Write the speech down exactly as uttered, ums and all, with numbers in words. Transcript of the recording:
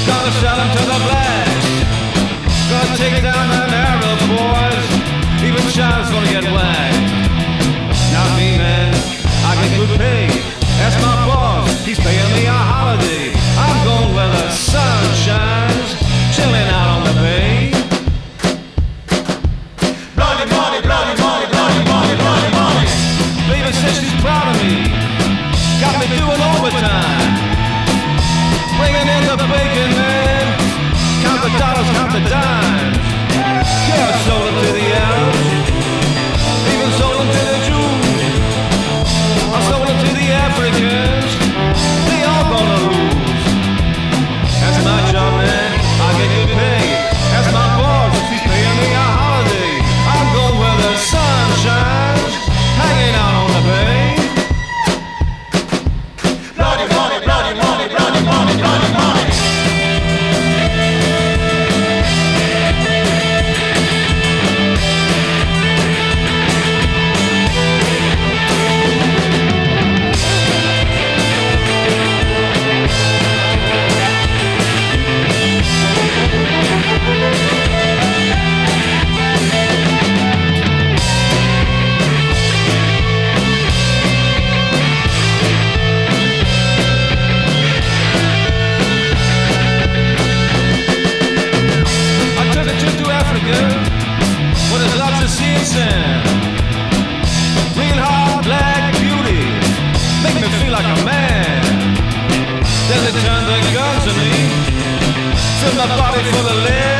Gonna sell them to the blacks. Gonna take down the Arab boys. Even China's gonna get whacked. Not me, man. I get good pay. That's my boss. He's paying me a holiday. I'm going where the sun shines, chilling out on the bay. Bloody money, bloody money, bloody money, bloody money. Baby says she's proud of me. Got me doing overtime. Bringing in the bacon, man. Count the dollars, count the dimes. Yeah, I sold them to the Arabs. Even sold them to the Jews. I sold them to the Africans. They all gonna lose. That's my job, man. I get good pay. That's my boss. He's paying me a holiday. I'm going where the sun shines, hanging out on the bay. Bloody money, bloody money, bloody money, bloody money. Well, there's lots of sea and sand. Real hard black beauty make me feel like a man. Then they turn their guns on me, fill my body full of lead.